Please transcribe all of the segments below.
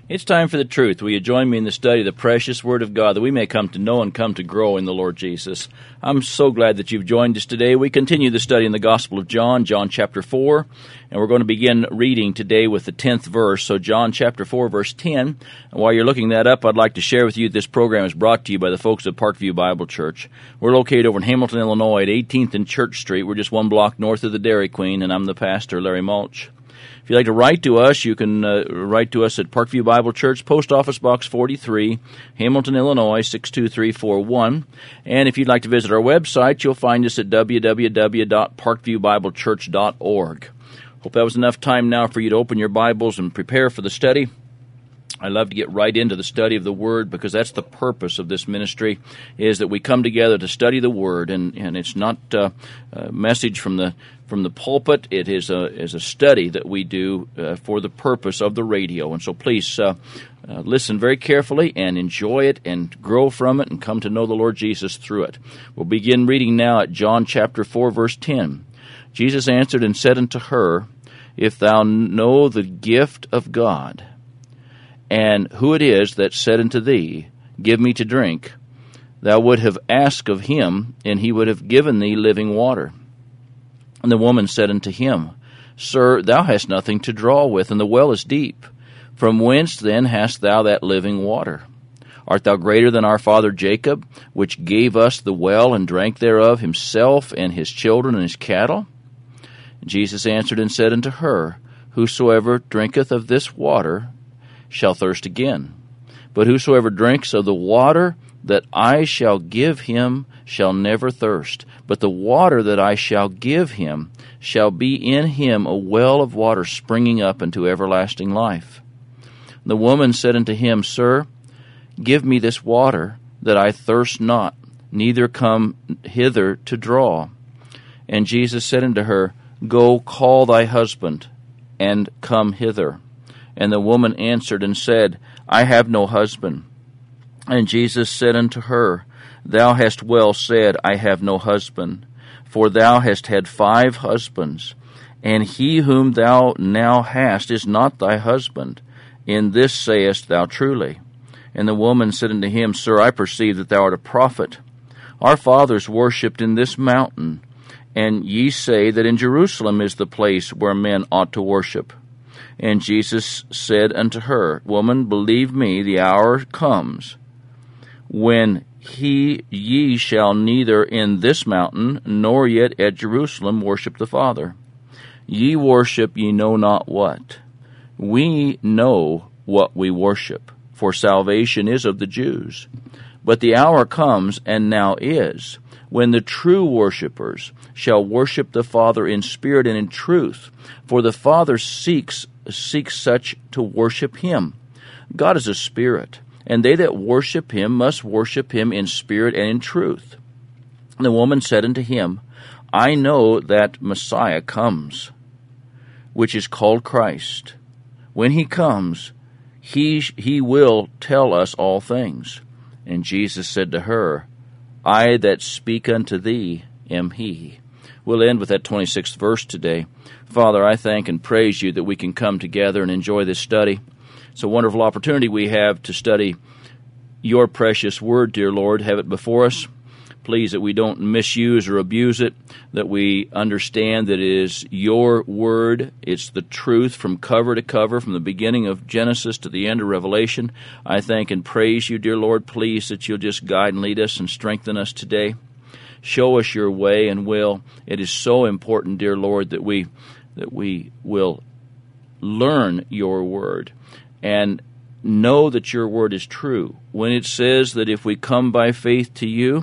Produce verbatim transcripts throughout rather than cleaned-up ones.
It's time for the truth. Will you join me in the study of the precious Word of God that we may come to know and come to grow in the Lord Jesus? I'm so glad that you've joined us today. We continue the study in the Gospel of John, John chapter four, and we're going to begin reading today with the tenth verse. So John chapter four, verse ten. And while you're looking that up, I'd like to share with you this program is brought to you by the folks at Parkview Bible Church. We're located over in Hamilton, Illinois at eighteenth and Church Street. We're just one block north of the Dairy Queen, and I'm the pastor, Larry Mulch. If you'd like to write to us, you can uh, write to us at Parkview Bible Church, Post Office Box forty-three, Hamilton, Illinois, six two three four one. And if you'd like to visit our website, you'll find us at w w w dot parkview bible church dot org. Hope that was enough time now for you to open your Bibles and prepare for the study. I love to get right into the study of the Word because that's the purpose of this ministry, is that we come together to study the Word, and, and it's not uh, a message from the from the pulpit. It is a is a study that we do uh, for the purpose of the radio. And so please uh, uh, listen very carefully and enjoy it and grow from it and come to know the Lord Jesus through it. We'll begin reading now at John chapter four, verse ten. Jesus answered and said unto her, If thou know the gift of God, and who it is that said unto thee, Give me to drink, thou would have asked of him, and he would have given thee living water. And the woman said unto him, Sir, thou hast nothing to draw with, and the well is deep. From whence then hast thou that living water? Art thou greater than our father Jacob, which gave us the well, and drank thereof himself, and his children, and his cattle? And Jesus answered and said unto her, Whosoever drinketh of this water shall thirst again. But whosoever drinks of the water that I shall give him shall never thirst. But the water that I shall give him shall be in him a well of water springing up into everlasting life. The woman said unto him, Sir, give me this water, that I thirst not, neither come hither to draw. And Jesus said unto her, Go call thy husband, and come hither. And the woman answered and said, I have no husband. And Jesus said unto her, Thou hast well said, I have no husband. For thou hast had five husbands, and he whom thou now hast is not thy husband. In this sayest thou truly. And the woman said unto him, Sir, I perceive that thou art a prophet. Our fathers worshipped in this mountain, and ye say that in Jerusalem is the place where men ought to worship. And Jesus said unto her, Woman, believe me, the hour comes when he ye shall neither in this mountain nor yet at Jerusalem worship the Father. Ye worship ye know not what. We know what we worship, for salvation is of the Jews. But the hour comes, and now is, when the true worshippers shall worship the Father in spirit and in truth, for the Father seeks seeks such to worship him. God is a spirit, and they that worship him must worship him in spirit and in truth. And the woman said unto him, I know that Messiah comes, which is called Christ. When he comes, he, he will tell us all things. And Jesus said to her, I that speak unto thee am he. We'll end with that twenty-sixth verse today. Father, I thank and praise you that we can come together and enjoy this study. It's a wonderful opportunity we have to study your precious word, dear Lord. Have it before us. Please, that we don't misuse or abuse it, that we understand that it is your word. It's the truth from cover to cover, from the beginning of Genesis to the end of Revelation. I thank and praise you, dear Lord. Please, that you'll just guide and lead us and strengthen us today. Show us your way and will. It is so important, dear Lord, that we that we will learn your word and know that your word is true. When it says that if we come by faith to you,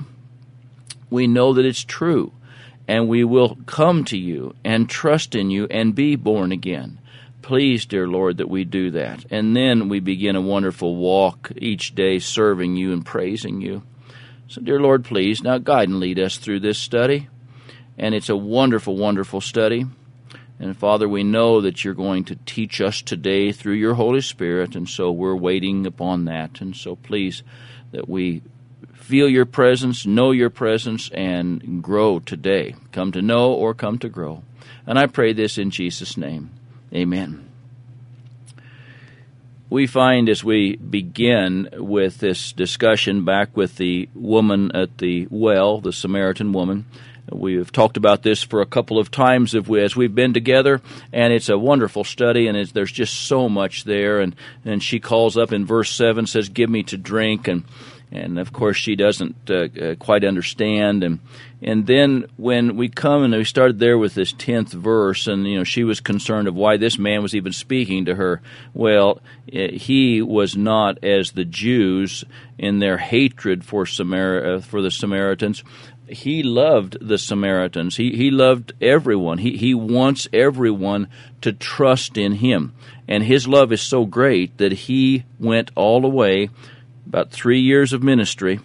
we know that it's true, and we will come to you and trust in you and be born again. Please, dear Lord, that we do that. And then we begin a wonderful walk each day serving you and praising you. So, dear Lord, please, now guide and lead us through this study. And it's a wonderful, wonderful study. And, Father, we know that you're going to teach us today through your Holy Spirit, and so we're waiting upon that. And so, please, that we feel your presence, know your presence, and grow today. Come to know or come to grow. And I pray this in Jesus' name. Amen. we find as we begin with this discussion back with the woman at the well, the Samaritan woman, we have talked about this for a couple of times as we've been together, and it's a wonderful study, and it's, there's just so much there. And, and she calls up in verse seven, says, "Give me to drink," and and of course she doesn't uh, uh, quite understand. And and then when we come and we started there with this tenth verse, and you know she was concerned of why this man was even speaking to her. Well, he was not as the Jews in their hatred for Samar- for the Samaritans. He loved the Samaritans. He he loved everyone. He he wants everyone to trust in him. And his love is so great that he went all the way, about three years of ministry,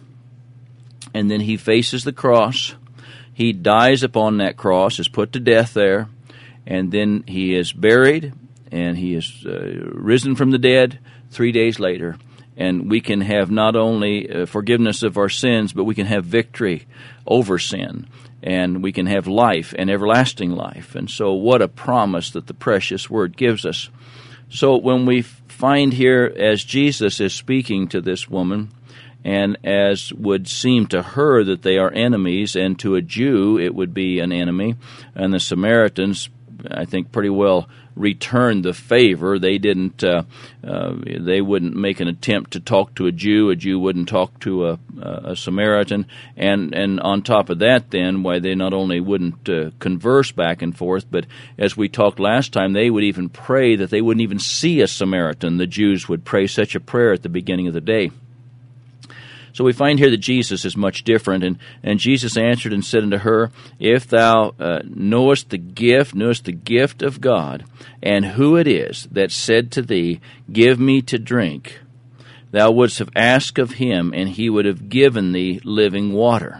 and then he faces the cross. He dies upon that cross, is put to death there, and then he is buried, and he is uh, risen from the dead three days later. And we can have not only uh, forgiveness of our sins, but we can have victory over sin, and we can have life and everlasting life. And so what a promise that the precious Word gives us. So when we find here, as Jesus is speaking to this woman, and as would seem to her that they are enemies, and to a Jew it would be an enemy, and the Samaritans, I think, pretty well returned the favor. They didn't. Uh, uh, they wouldn't make an attempt to talk to a Jew. A Jew wouldn't talk to a, a Samaritan. And and on top of that, then, why they not only wouldn't uh, converse back and forth, but as we talked last time, they would even pray that they wouldn't even see a Samaritan. The Jews would pray such a prayer at the beginning of the day. So we find here that Jesus is much different, and, and Jesus answered and said unto her, If thou uh, knowest the gift, knowest the gift of God, and who it is that said to thee, Give me to drink, thou wouldst have asked of him, and he would have given thee living water.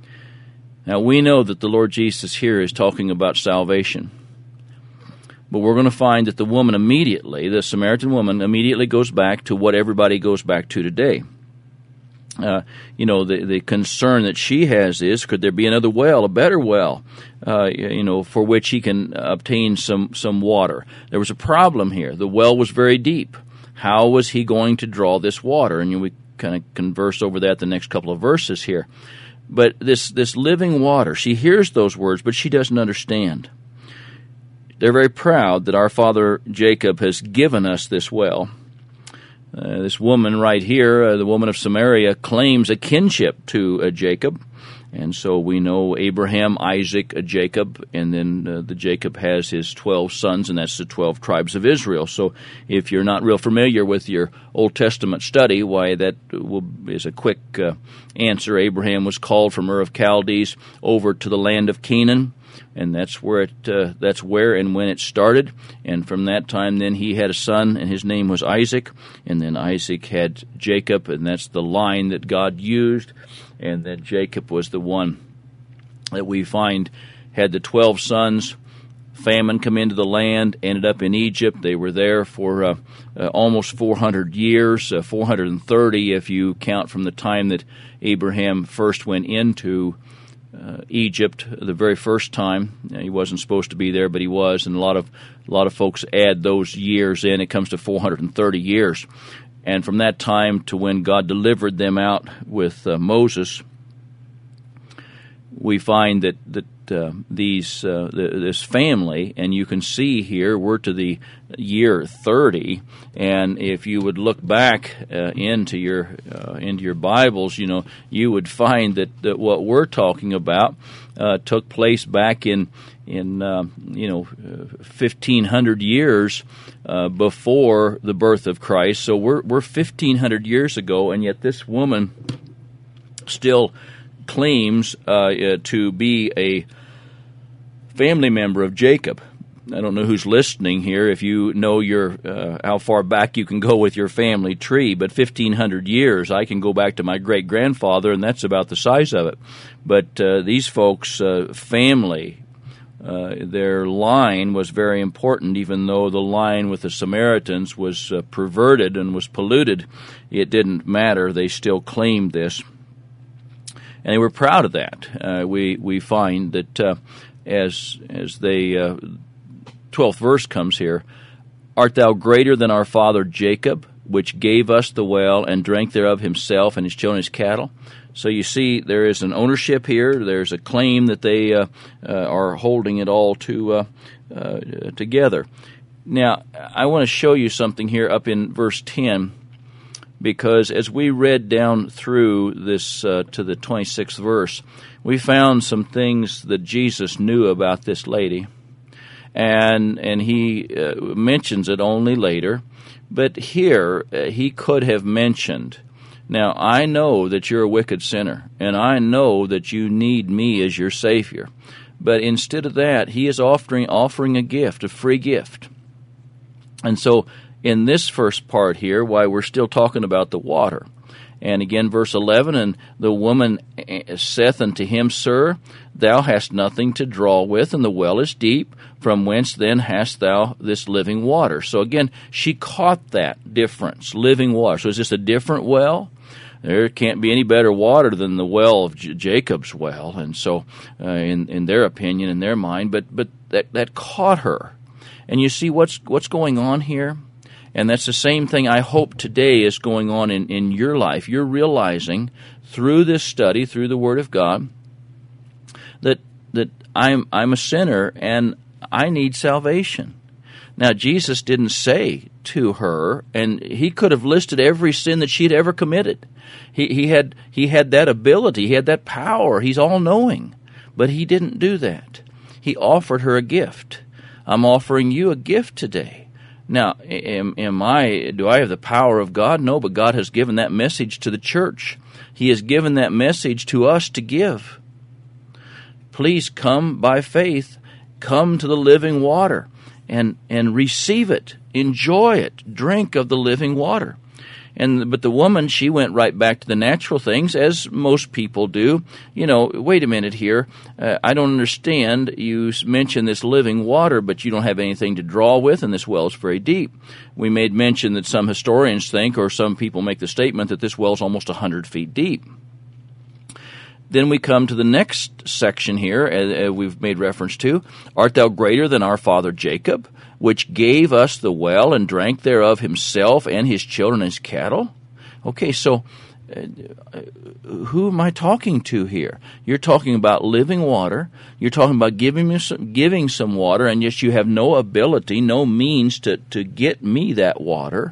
Now we know that the Lord Jesus here is talking about salvation. But we're going to find that the woman immediately, the Samaritan woman, immediately goes back to what everybody goes back to today. Uh, you know, the, the concern that she has is, could there be another well, a better well, uh, you know, for which he can obtain some, some water? There was a problem here. The well was very deep. How was he going to draw this water? And you know, we kind of converse over that the next couple of verses here. But this, this living water, she hears those words, but she doesn't understand. They're very proud that our father Jacob has given us this well. Uh, this woman right here, uh, the woman of Samaria, claims a kinship to uh, Jacob. And so we know Abraham, Isaac, uh, Jacob, and then uh, the Jacob has his twelve sons, and that's the twelve tribes of Israel. So if you're not real familiar with your Old Testament study, why that will, is a quick uh, answer. Abraham was called from Ur of Chaldees over to the land of Canaan. And that's where it. Uh, that's where and when it started. And from that time, then he had a son, and his name was Isaac. And then Isaac had Jacob, and that's the line that God used. And then Jacob was the one that we find had the twelve sons. Famine come into the land, ended up in Egypt. They were there for uh, uh, almost four hundred years, uh, four hundred thirty if you count from the time that Abraham first went into Uh, Egypt the very first time. He wasn't supposed to be there, but he was, and a lot of a lot of folks add those years in. It comes to four hundred thirty years. And from that time to when God delivered them out with uh, Moses, we find that that uh, these uh, the, this family, and you can see here we're to the year thirty, and if you would look back uh, into your uh, into your Bibles, you know, you would find that, that what we're talking about uh, took place back in in uh, you know fifteen hundred years uh, before the birth of Christ. So we're we're fifteen hundred years ago, and yet this woman still claims uh, uh, to be a family member of Jacob. I don't know who's listening here, if you know your uh, how far back you can go with your family tree, but fifteen hundred years, I can go back to my great-grandfather, and that's about the size of it. But uh, these folks' uh, family, uh, their line was very important, even though the line with the Samaritans was uh, perverted and was polluted. It didn't matter. They still claimed this. And they were proud of that. Uh, we we find that uh, as as they uh, twelfth verse comes here, Art thou greater than our father Jacob, which gave us the well and drank thereof himself and his children his cattle? So you see, there is an ownership here. There's a claim that they uh, uh, are holding it all to uh, uh, together. Now, I want to show you something here up in verse ten, because as we read down through this uh, to the twenty-sixth verse, we found some things that Jesus knew about this lady, and and he uh, mentions it only later. But here, uh, he could have mentioned, now, I know that you're a wicked sinner, and I know that you need me as your Savior. But instead of that, he is offering offering a gift, a free gift. And so, in this first part here, why we're still talking about the water. And again, verse eleven, and the woman saith unto him, Sir, thou hast nothing to draw with, and the well is deep. From whence then hast thou this living water? So again, she caught that difference, living water. So is this a different well? There can't be any better water than the well of J- Jacob's well, and so uh, in in their opinion, in their mind, but but that that caught her. And you see what's what's going on here? And that's the same thing I hope today is going on in, in your life. You're realizing through this study, through the Word of God, that that I'm I'm a sinner and I need salvation. Now, Jesus didn't say to her, and he could have listed every sin that she'd ever committed. He he had he had that ability, he had that power. He's all-knowing, but he didn't do that. He offered her a gift. I'm offering you a gift today. Now, am, am I? Do I have the power of God? No, but God has given that message to the church. He has given that message to us to give. Please come by faith. Come to the living water and and receive it. Enjoy it. Drink of the living water. And but the woman, she went right back to the natural things, as most people do. You know, wait a minute here. Uh, I don't understand. You mentioned this living water, but you don't have anything to draw with, and this well is very deep. We made mention that some historians think, or some people make the statement, that this well is almost one hundred feet deep. Then we come to the next section here, as we've made reference to. Art thou greater than our father Jacob, which gave us the well and drank thereof himself and his children and his cattle? Okay, so uh, who am I talking to here? You're talking about living water. You're talking about giving me some, giving some water, and yet you have no ability, no means to, to get me that water.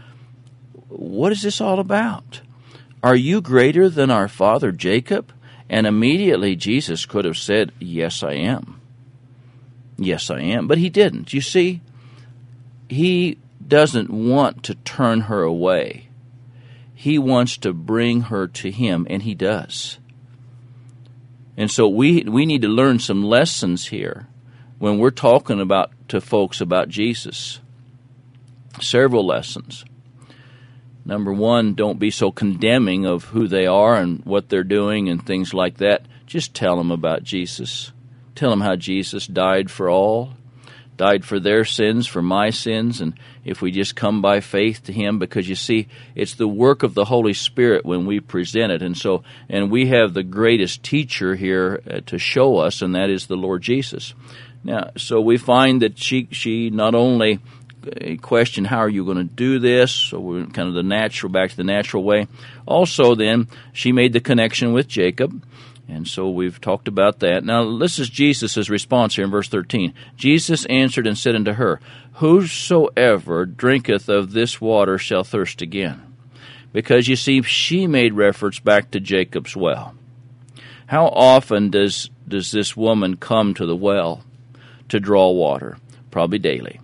What is this all about? Are you greater than our father Jacob? And immediately Jesus could have said, yes, I am. Yes, I am. But he didn't. You see, he doesn't want to turn her away. He wants to bring her to him, and he does. And so we we need to learn some lessons here when we're talking about to folks about Jesus. Several lessons. Number one, don't be so condemning of who they are and what they're doing and things like that. Just tell them about Jesus. Tell them how Jesus died for all, died for their sins, for my sins, and if we just come by faith to him, because you see, it's the work of the Holy Spirit when we present it, and so, and we have the greatest teacher here uh, to show us, and that is the Lord Jesus. Now, so we find that she she not only question, how are you going to do this? So we're kind of the natural, back to the natural way. Also then, she made the connection with Jacob, and so we've talked about that. Now, this is Jesus' response here in verse thirteen. Jesus answered and said unto her, Whosoever drinketh of this water shall thirst again. Because you see, she made reference back to Jacob's well. How often does, does this woman come to the well to draw water? Probably daily.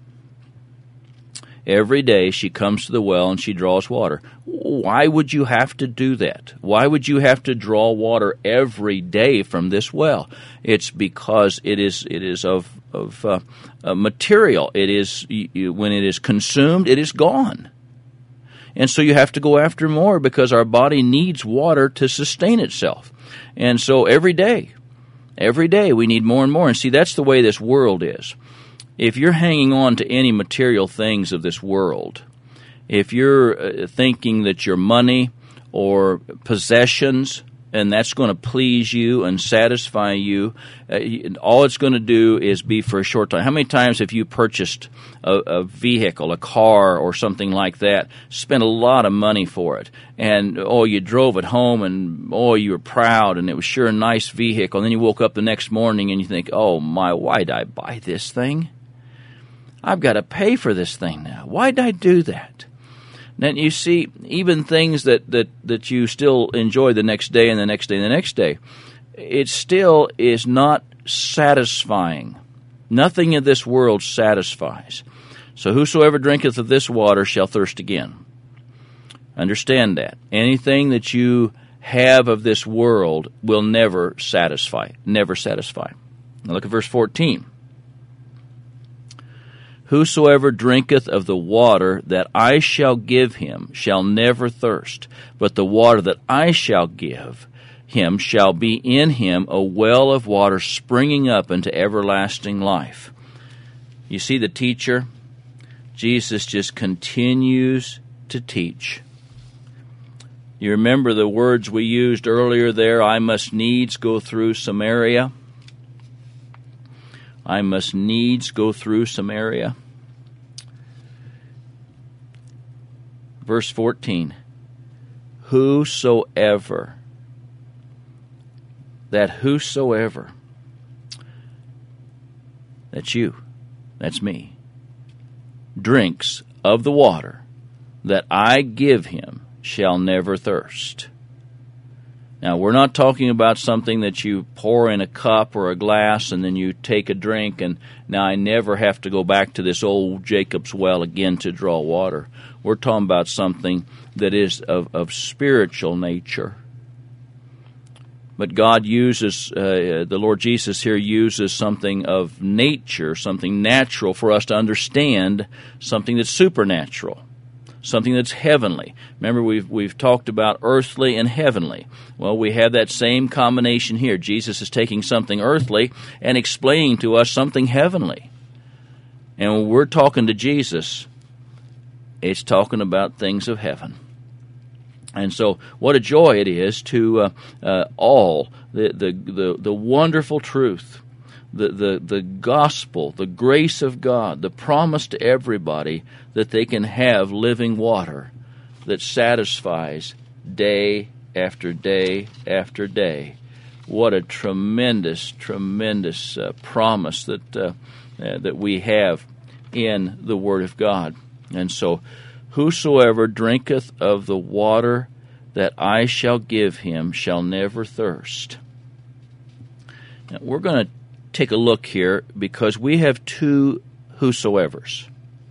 Every day she comes to the well and she draws water. Why would you have to do that? Why would you have to draw water every day from this well? It's because it is it is of of uh, uh, material. It is you, when it is consumed, it is gone, and so you have to go after more because our body needs water to sustain itself. And so every day, every day we need more and more. And see, that's the way this world is. If you're hanging on to any material things of this world, if you're thinking that your money or possessions and that's going to please you and satisfy you. Uh, all it's going to do is be for a short time. How many times have you purchased a, a vehicle, a car, or something like that, spent a lot of money for it, and, oh, you drove it home, and, oh, you were proud, and it was sure a nice vehicle, and then you woke up the next morning and you think, oh, my, why did I buy this thing? I've got to pay for this thing now. Why did I do that? Then you see, even things that, that, that you still enjoy the next day and the next day and the next day, it still is not satisfying. Nothing in this world satisfies. So whosoever drinketh of this water shall thirst again. Understand that. Anything that you have of this world will never satisfy. Never satisfy. Now look at verse fourteen. Whosoever drinketh of the water that I shall give him shall never thirst, but the water that I shall give him shall be in him a well of water springing up into everlasting life. You see the teacher? Jesus just continues to teach. You remember the words we used earlier there, I must needs go through Samaria. I must needs go through Samaria. Verse fourteen, whosoever, that whosoever, that's you, that's me, drinks of the water that I give him shall never thirst. Now, we're not talking about something that you pour in a cup or a glass and then you take a drink and now I never have to go back to this old Jacob's well again to draw water. We're talking about something that is of, of spiritual nature. But God uses, uh, the Lord Jesus here uses something of nature, something natural for us to understand, something that's supernatural. Something that's heavenly. Remember, we've we've talked about earthly and heavenly. Well, we have that same combination here. Jesus is taking something earthly and explaining to us something heavenly. And when we're talking to Jesus, it's talking about things of heaven. And so, what a joy it is to uh, uh, all the, the the the wonderful truth. The, the, the gospel, the grace of God, the promise to everybody that they can have living water that satisfies day after day after day. What a tremendous, tremendous uh, promise that uh, uh, that we have in the Word of God. And so, whosoever drinketh of the water that I shall give him shall never thirst. Now, we're going to take a look here because we have two whosoevers.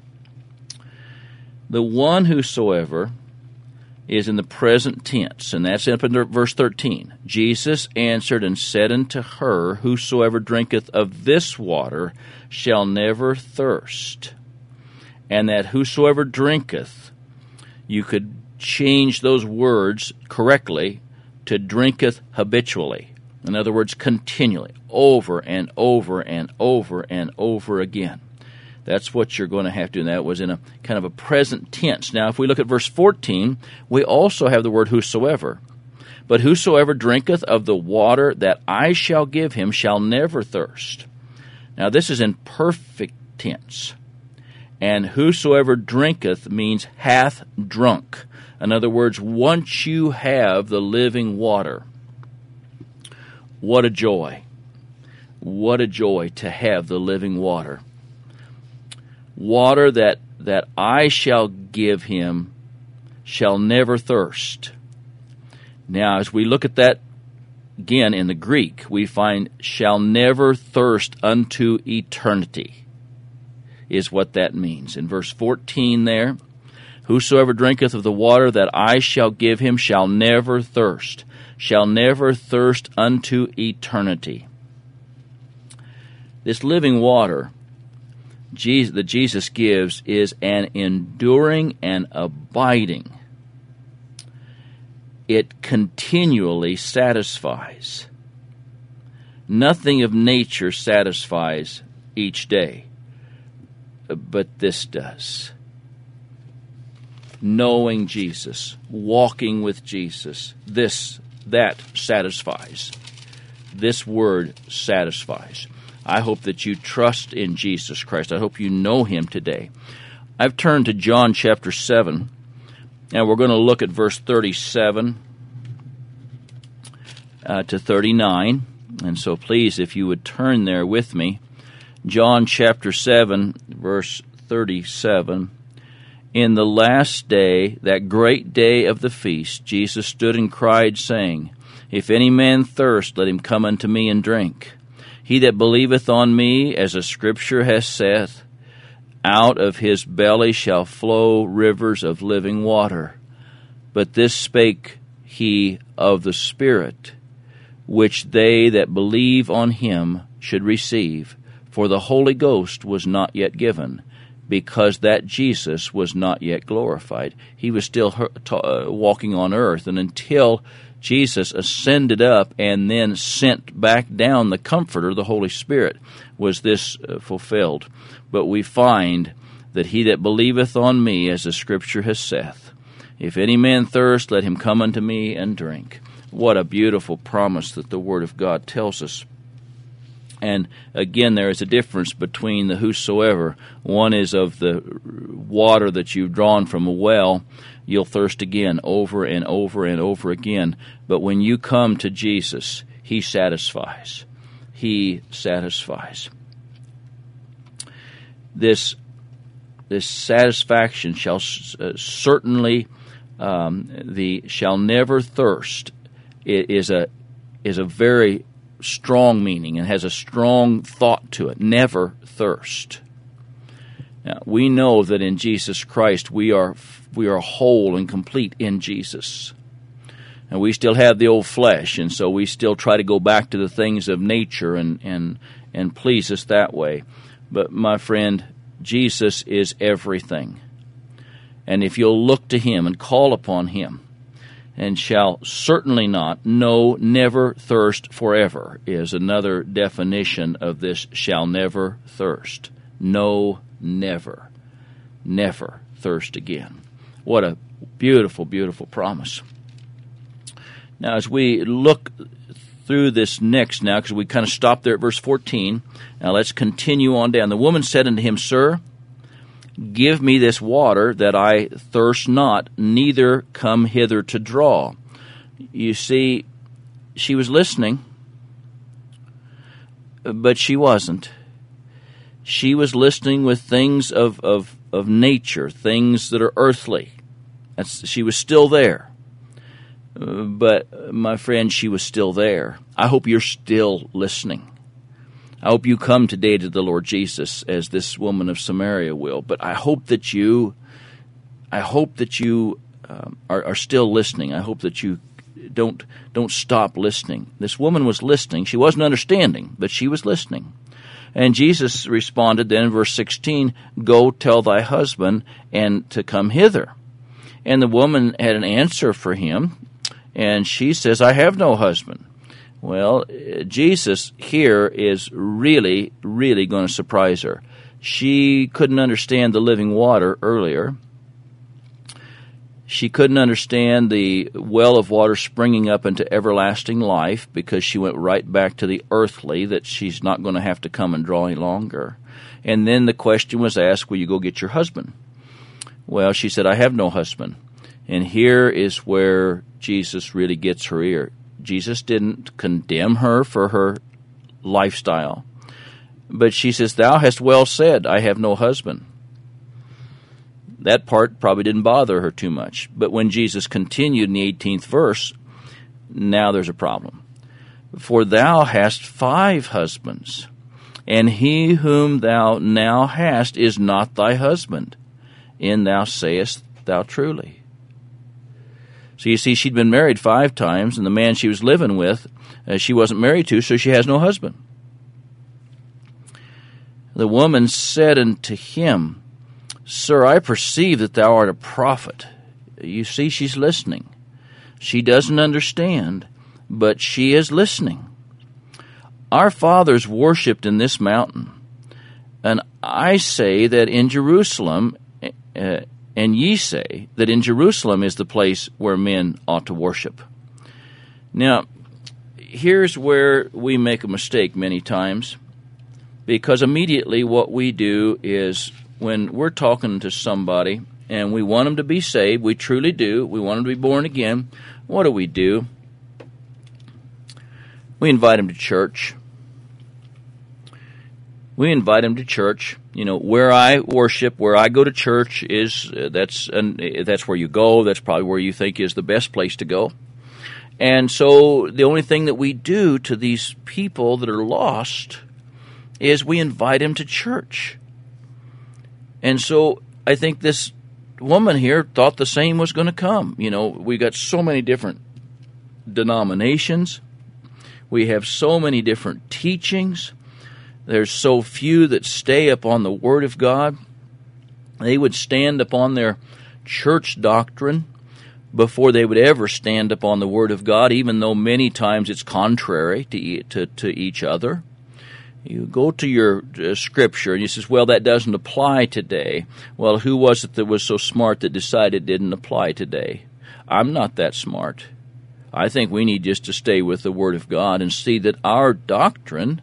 The one whosoever is in the present tense, and that's up in verse thirteen. Jesus answered and said unto her, whosoever drinketh of this water shall never thirst. And that whosoever drinketh, you could change those words correctly to drinketh habitually. In other words, continually, over and over and over and over again. That's what you're going to have to do. And that was in a kind of a present tense. Now, if we look at verse fourteen, we also have the word whosoever. But whosoever drinketh of the water that I shall give him shall never thirst. Now, this is in perfect tense. And whosoever drinketh means hath drunk. In other words, once you have the living water, what a joy. What a joy to have the living water. Water that, that I shall give him shall never thirst. Now, as we look at that again in the Greek, we find shall never thirst unto eternity is what that means. In verse fourteen there, whosoever drinketh of the water that I shall give him shall never thirst. Shall never thirst unto eternity. This living water Jesus, that Jesus gives is an enduring and abiding. It continually satisfies. Nothing of nature satisfies each day, but this does. Knowing Jesus, walking with Jesus, this that satisfies. This word satisfies. I hope that you trust in Jesus Christ. I hope you know Him today. I've turned to John chapter seven, and we're going to look at verse thirty-seven uh, to thirty-nine. And so please, if you would turn there with me. John chapter seven, verse thirty-seven. In the last day, that great day of the feast, Jesus stood and cried, saying, If any man thirst, let him come unto me and drink. He that believeth on me, as the Scripture hath saith, out of his belly shall flow rivers of living water. But this spake he of the Spirit, which they that believe on him should receive. For the Holy Ghost was not yet given, because that Jesus was not yet glorified. He was still walking on earth, and until Jesus ascended up and then sent back down the Comforter, the Holy Spirit, was this uh, fulfilled. But we find that he that believeth on me, as the Scripture has saith, if any man thirst, let him come unto me and drink. What a beautiful promise that the Word of God tells us. And again, there is a difference between the whosoever. One is of the water that you've drawn from a well. You'll thirst again over and over and over again. But when you come to Jesus, He satisfies. He satisfies. This, this satisfaction shall uh, certainly, um, the shall never thirst, it is a is a very strong meaning and has a strong thought to it. Never thirst. Now, we know that in Jesus Christ we are we are whole and complete in Jesus. And we still have the old flesh, and so we still try to go back to the things of nature and, and, and please us that way. But my friend, Jesus is everything. And if you'll look to Him and call upon Him, and shall certainly not, no, never thirst forever, is another definition of this shall never thirst. No, never, never thirst again. What a beautiful, beautiful promise. Now, as we look through this next now, because we kind of stopped there at verse fourteen, now let's continue on down. The woman said unto him, Sir, give me this water that I thirst not, neither come hither to draw. You see, she was listening, but she wasn't. She was listening with things of, of, of nature, things that are earthly. That's, she was still there. Uh, but, my friend, she was still there. I hope you're still listening. I hope you come today to the Lord Jesus as this woman of Samaria will. But I hope that you, I hope that you um, are, are still listening. I hope that you don't don't stop listening. This woman was listening. She wasn't understanding, but she was listening. And Jesus responded then in verse sixteen, Go tell thy husband and to come hither. And the woman had an answer for him, and she says, I have no husband. Well, Jesus here is really, really going to surprise her. She couldn't understand the living water earlier. She couldn't understand the well of water springing up into everlasting life because she went right back to the earthly, that she's not going to have to come and draw any longer. And then the question was asked, will you go get your husband? Well, she said, I have no husband. And here is where Jesus really gets her ear. Jesus didn't condemn her for her lifestyle. But she says, Thou hast well said, I have no husband. That part probably didn't bother her too much. But when Jesus continued in the eighteenth verse, now there's a problem. For thou hast five husbands, and he whom thou now hast is not thy husband, and thou sayest thou truly. So you see, she'd been married five times, and the man she was living with, uh, she wasn't married to, so she has no husband. The woman said unto him, Sir, I perceive that thou art a prophet. You see, she's listening. She doesn't understand, but she is listening. Our fathers worshipped in this mountain, and I say that in Jerusalem, uh, and ye say that in Jerusalem is the place where men ought to worship. Now, here's where we make a mistake many times, because immediately what we do is when we're talking to somebody and we want them to be saved, we truly do, we want them to be born again, what do we do? We invite them to church. We invite them to church. You know, where I worship, where I go to church is, uh, that's, an, that's where you go, that's probably where you think is the best place to go. And so the only thing that we do to these people that are lost is we invite them to church. And so I think this woman here thought the same was going to come. You know, we got so many different denominations. We have so many different teachings. There's so few that stay upon the Word of God. They would stand upon their church doctrine before they would ever stand upon the Word of God, even though many times it's contrary to to, to each other. You go to your uh, Scripture and you say, well, that doesn't apply today. Well, who was it that was so smart that decided it didn't apply today? I'm not that smart. I think we need just to stay with the Word of God and see that our doctrine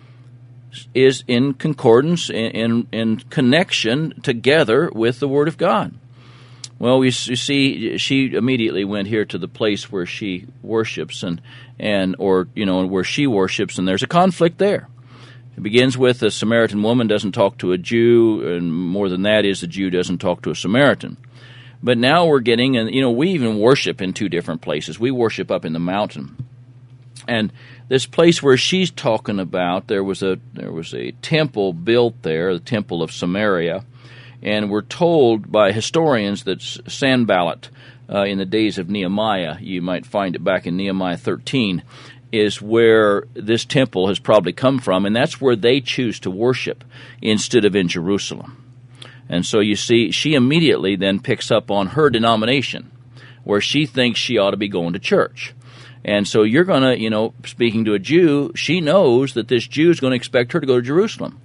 is in concordance, in, in, in connection together with the Word of God. Well, we you see, she immediately went here to the place where she worships, and, and or, you know, where she worships, and there's a conflict there. It begins with a Samaritan woman doesn't talk to a Jew, and more than that is a Jew doesn't talk to a Samaritan. But now we're getting, and you know, we even worship in two different places. We worship up in the mountain. And this place where she's talking about, there was a there was a temple built there, the Temple of Samaria, and we're told by historians that Sanballat, uh, in the days of Nehemiah, you might find it back in Nehemiah thirteen, is where this temple has probably come from, and that's where they choose to worship instead of in Jerusalem. And so you see, she immediately then picks up on her denomination, where she thinks she ought to be going to church. And so you're going to, you know, speaking to a Jew, she knows that this Jew is going to expect her to go to Jerusalem.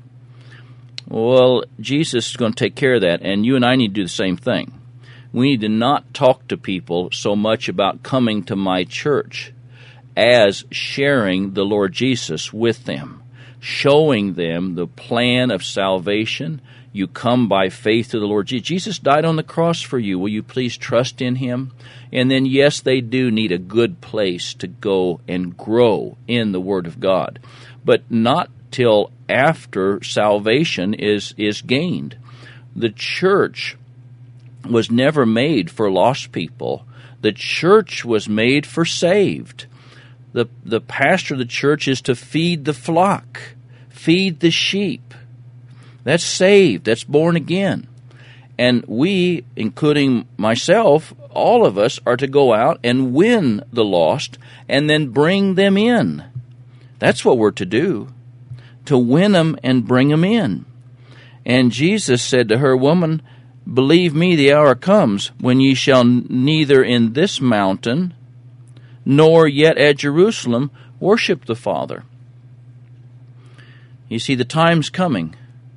Well, Jesus is going to take care of that, and you and I need to do the same thing. We need to not talk to people so much about coming to my church as sharing the Lord Jesus with them, showing them the plan of salvation. You come by faith to the Lord Jesus. Jesus died on the cross for you. Will you please trust in Him? And then, yes, they do need a good place to go and grow in the Word of God, but not till after salvation is, is gained. The church was never made for lost people. The church was made for saved. The, the pastor of the church is to feed the flock, feed the sheep. That's saved. That's born again. And we, including myself, all of us are to go out and win the lost and then bring them in. That's what we're to do, to win them and bring them in. And Jesus said to her, woman, believe me, the hour comes when ye shall neither in this mountain nor yet at Jerusalem worship the Father. You see, the time's coming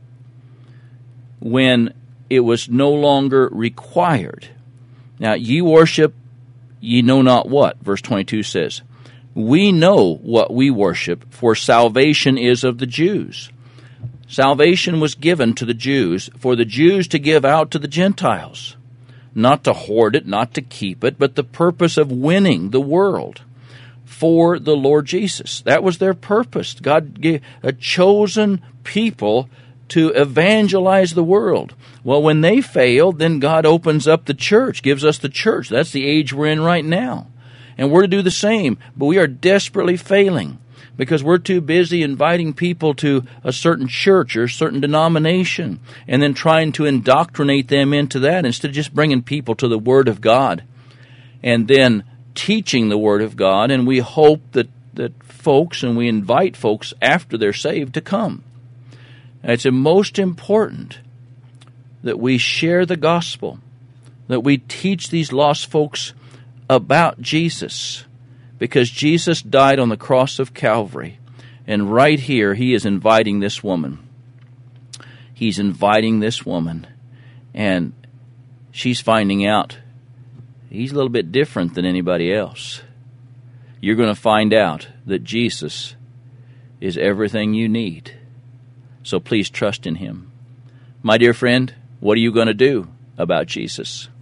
when it was no longer required. Now, ye worship, ye know not what, verse twenty-two says. We know what we worship, for salvation is of the Jews. Salvation was given to the Jews, for the Jews to give out to the Gentiles, not to hoard it, not to keep it, but the purpose of winning the world for the Lord Jesus. That was their purpose. God gave a chosen people to evangelize the world. Well, when they failed, then God opens up the church, gives us the church. That's the age we're in right now. And we're to do the same, but we are desperately failing because we're too busy inviting people to a certain church or a certain denomination and then trying to indoctrinate them into that instead of just bringing people to the Word of God and then teaching the Word of God. And we hope that, that folks, and we invite folks after they're saved to come. It's most important that we share the gospel, that we teach these lost folks about Jesus, because Jesus died on the cross of Calvary, and right here He is inviting this woman. He's inviting this woman, and she's finding out He's a little bit different than anybody else. you're going to find out that Jesus is everything you need. So please trust in Him. My dear friend, what are you going to do about Jesus?